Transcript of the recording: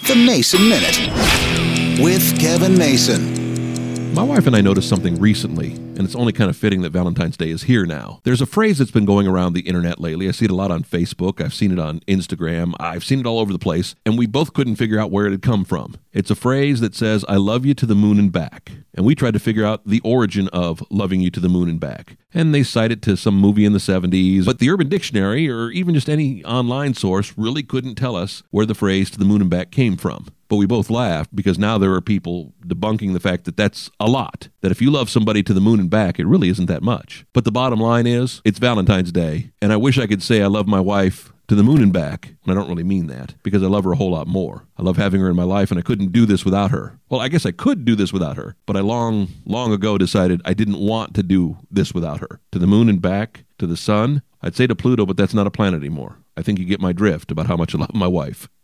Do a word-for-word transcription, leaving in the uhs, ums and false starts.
The Mason Minute with Kevin Mason. My wife and I noticed something recently, and it's only kind of fitting that Valentine's Day is here now. There's a phrase that's been going around the internet lately. I see it a lot on Facebook. I've seen it on Instagram. I've seen it all over the place, and we both couldn't figure out where it had come from. It's a phrase that says, I love you to the moon and back. And we tried to figure out the origin of loving you to the moon and back. And they cite it to some movie in the seventies, but the Urban Dictionary, or even just any online source, really couldn't tell us where the phrase to the moon and back came from. But we both laughed because now there are people debunking the fact that that's a lot. That if you love somebody to the moon and back, it really isn't that much. But the bottom line is, it's Valentine's Day, and I wish I could say I love my wife to the moon and back, and I don't really mean that, because I love her a whole lot more. I love having her in my life, and I couldn't do this without her. Well, I guess I could do this without her, but I long, long ago decided I didn't want to do this without her. To the moon and back, to the sun, I'd say to Pluto, but that's not a planet anymore. I think you get my drift about how much I love my wife.